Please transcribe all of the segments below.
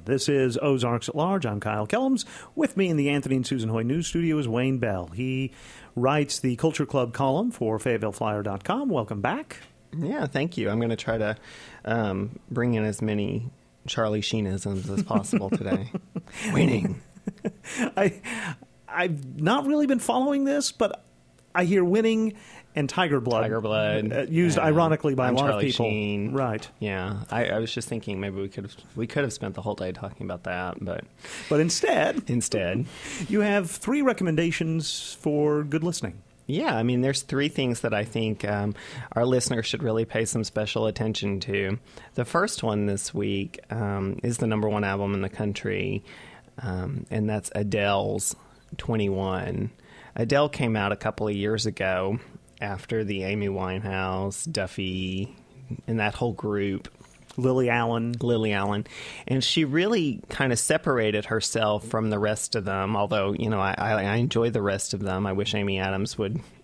This is Ozarks at Large. I'm Kyle Kellums. With me in the Anthony and Susan Hoy News Studio is Wayne Bell. He writes the Culture Club column for FayettevilleFlyer.com. Welcome back. Yeah, thank you. I'm going to try to bring in as many Charlie Sheen-isms as possible today. Winning. I've not really been following this, but I hear winning and Tiger Blood used ironically by a lot Charlie of people. Sheen. Right. Yeah. I was just thinking maybe we could have spent the whole day talking about that, but instead you have 3 recommendations for good listening. Yeah, I mean, there's 3 things that I think our listeners should really pay some special attention to. The first one this week is the number 1 album in the country, and that's Adele's 21. Adele came out a couple of years ago after the Amy Winehouse, Duffy, and that whole group. Lily Allen. And she really kind of separated herself from the rest of them, although, you know, I enjoy the rest of them. I wish Amy Winehouse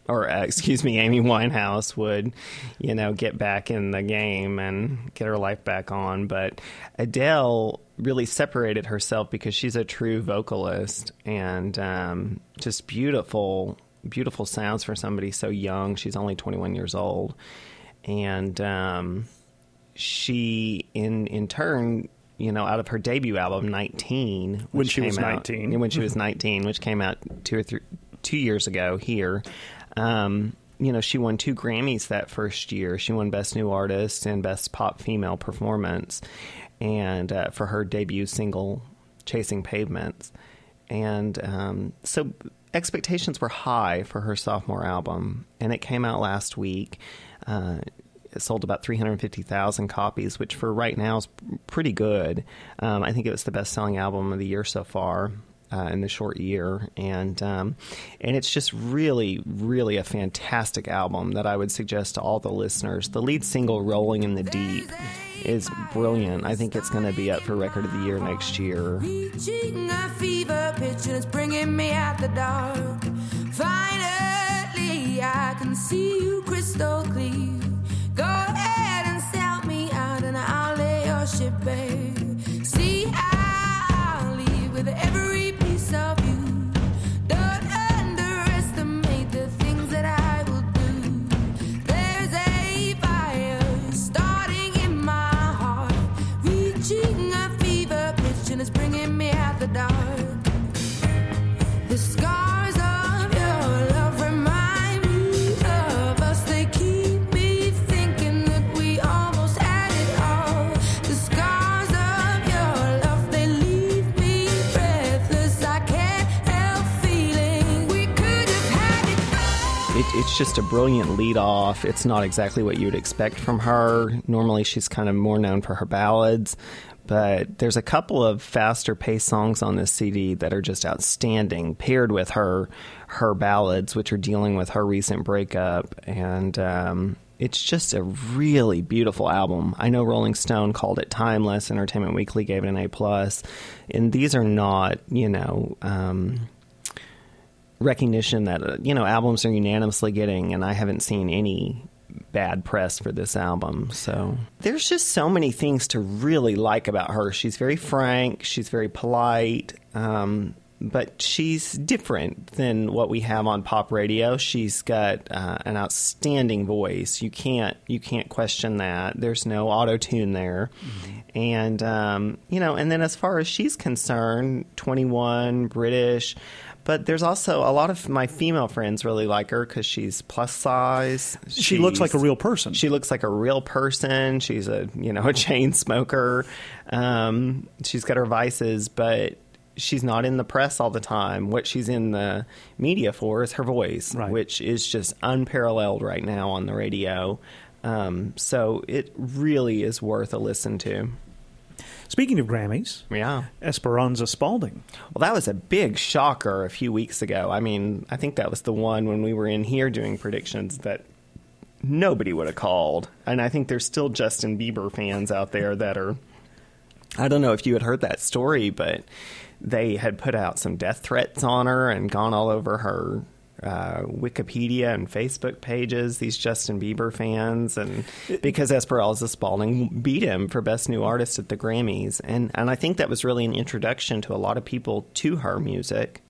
would, you know, get back in the game and get her life back on. But Adele really separated herself because she's a true vocalist and just beautiful sounds for somebody so young. She's only 21 years old. And she, in turn, you know, out of her debut album, 19, when she was 19, which came out 2 years ago here, you know, she won 2 Grammys that first year. She won Best New Artist and Best Pop Female Performance, and for her debut single, Chasing Pavements. And so expectations were high for her sophomore album, and it came out last week. It sold about 350,000 copies, which for right now is pretty good. I think it was the best-selling album of the year so far in the short year. And it's just really, really a fantastic album that I would suggest to all the listeners. The lead single, Rolling in the Deep, is brilliant. I think it's going to be up for Record of the Year next year. Reaching a fever pitch and it's bringing me out the dark. Finally, I can see you crystal clear. Go ahead and sell me out and I'll lay your ship bare. See, I'll leave with every piece of you. Don't underestimate the things that I will do. There's a fire starting in my heart, reaching a fever pitch and it's bringing me out the dark. The scars of your love remind me of us. They keep me thinking that we almost had it all. The scars of your love, they leave me breathless. I can't help feeling we could have had it all. It's just a brilliant lead off. It's not exactly what you would expect from her. Normally she's kind of more known for her ballads, but there's a couple of faster paced songs on this CD that are just outstanding, paired with her ballads, which are dealing with her recent breakup. And it's just a really beautiful album. I know Rolling Stone called it timeless. Entertainment Weekly gave it an A+. And these are not, you know, recognition that, you know, albums are unanimously getting, and I haven't seen any bad press for this album. So there's just so many things to really like about her. She's very frank, she's very polite, but she's different than what we have on pop radio. She's got an outstanding voice. You can't question that. There's no auto-tune there. Mm-hmm. And you know, and then as far as she's concerned, 21, British. But there's also a lot of my female friends really like her because she's plus size. She looks like a real person. She looks like a real person. She's a chain smoker. She's got her vices, but she's not in the press all the time. What she's in the media for is her voice, right, which is just unparalleled right now on the radio. So it really is worth a listen to. Speaking of Grammys, yeah, Esperanza Spalding. Well, that was a big shocker a few weeks ago. I mean, I think that was the one when we were in here doing predictions that nobody would have called. And I think there's still Justin Bieber fans out there that are, I don't know if you had heard that story, but they had put out some death threats on her and gone all over her Wikipedia and Facebook pages, these Justin Bieber fans, and because Esperanza Spalding beat him for Best New Artist at the Grammys. And I think that was really an introduction to a lot of people to her music.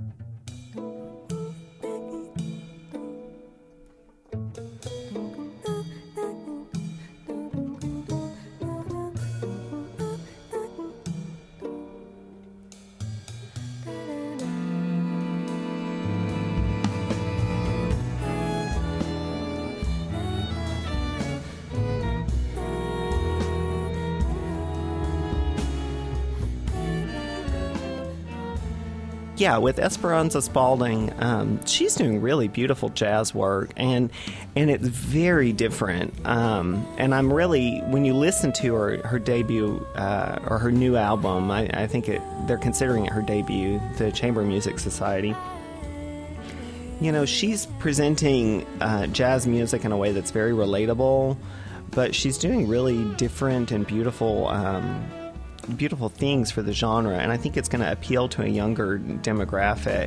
Yeah, with Esperanza Spalding, she's doing really beautiful jazz work, and it's very different. And I'm really, when you listen to her debut or her new album, I think they're considering it her debut, the Chamber Music Society. You know, she's presenting jazz music in a way that's very relatable, but she's doing really different and beautiful things for the genre, and I think it's going to appeal to a younger demographic.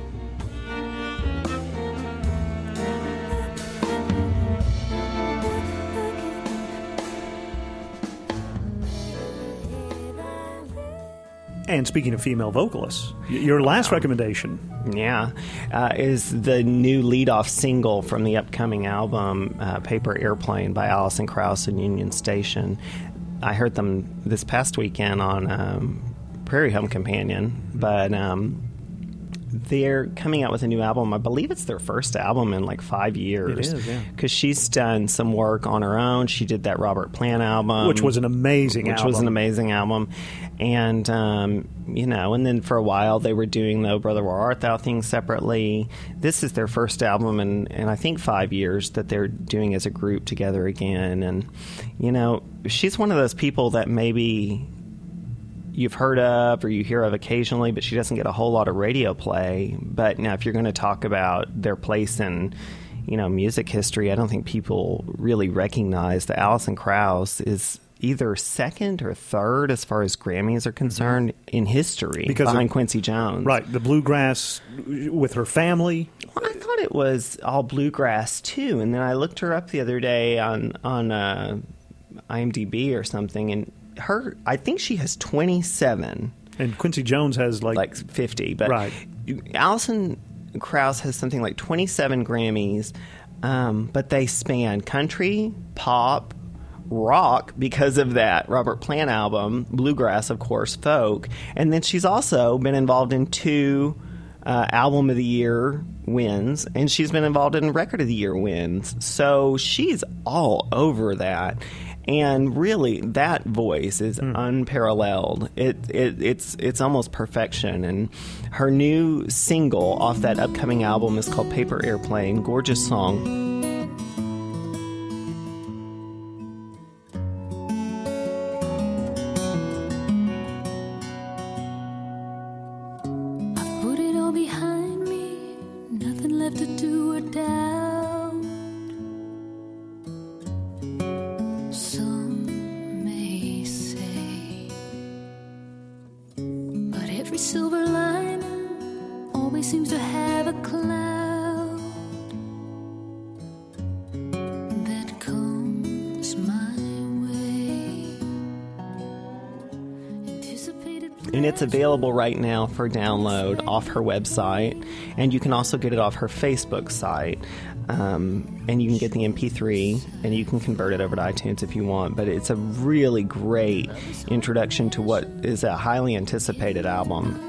And speaking of female vocalists, your last recommendation. Yeah, is the new lead-off single from the upcoming album, Paper Airplane by Alison Krauss and Union Station. I heard them this past weekend on Prairie Home Companion, but they're coming out with a new album. I believe it's their first album in like 5 years. It is, yeah. Because she's done some work on her own. She did that Robert Plant album. Which was an amazing album. And, and then for a while they were doing the Oh Brother Where Art Thou thing separately. This is their first album in I think 5 years that they're doing as a group together again. And, she's one of those people that maybe you've heard of or you hear of occasionally, but she doesn't get a whole lot of radio play. But now if you're going to talk about their place in, music history, I don't think people really recognize that Alison Krauss is either second or third as far as Grammys are concerned in history, behind Quincy Jones. Right, the bluegrass with her family. Well, I thought it was all bluegrass too, and then I looked her up the other day on IMDb or something, and I think she has 27. And Quincy Jones has like 50. But right. Alison Krauss has something like 27 Grammys, but they span country, pop, rock because of that Robert Plant album, bluegrass, of course, folk. And then she's also been involved in 2 Album of the Year wins, and she's been involved in Record of the Year wins. So she's all over that. And really, that voice is unparalleled. It's almost perfection. And her new single off that upcoming album is called Paper Airplane. Gorgeous song. Silver lining always seems to have a cloud that comes my way. And it's available right now for download off her website, and you can also get it off her Facebook site. And you can get the MP3, and you can convert it over to iTunes if you want. But it's a really great introduction to what is a highly anticipated album.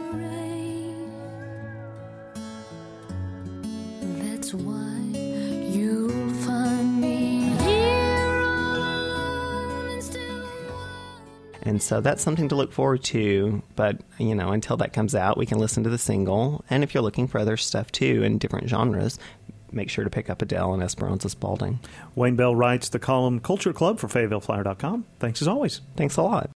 That's why you'll find me here all alone and still. And so that's something to look forward to. But, until that comes out, we can listen to the single. And if you're looking for other stuff, too, in different genres, make sure to pick up Adele and Esperanza Spalding. Wayne Bell writes the column Culture Club for FayettevilleFlyer.com. Thanks as always. Thanks a lot.